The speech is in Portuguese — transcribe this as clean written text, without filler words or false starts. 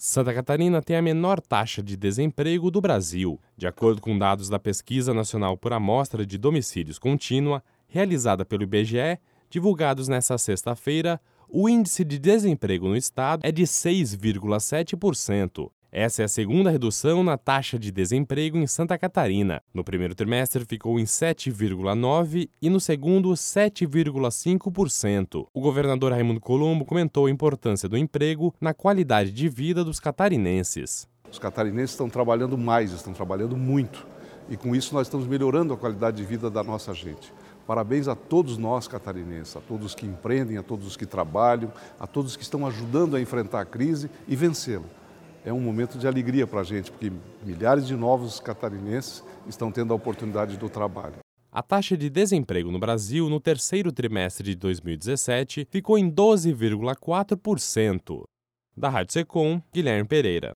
Santa Catarina tem a menor taxa de desemprego do Brasil. De acordo com dados da Pesquisa Nacional por Amostra de Domicílios Contínua, realizada pelo IBGE, divulgados nesta sexta-feira, o índice de desemprego no estado é de 6,7%. Essa é a segunda redução na taxa de desemprego em Santa Catarina. No primeiro trimestre ficou em 7,9% e no segundo 7,5%. O governador Raimundo Colombo comentou a importância do emprego na qualidade de vida dos catarinenses. Os catarinenses estão trabalhando mais, estão trabalhando muito. E com isso nós estamos melhorando a qualidade de vida da nossa gente. Parabéns a todos nós catarinenses, a todos que empreendem, a todos que trabalham, a todos que estão ajudando a enfrentar a crise e vencê-la. É um momento de alegria para a gente, porque milhares de novos catarinenses estão tendo a oportunidade do trabalho. A taxa de desemprego no Brasil no terceiro trimestre de 2017 ficou em 12,4%. Da Rádio Secom, Guilherme Pereira.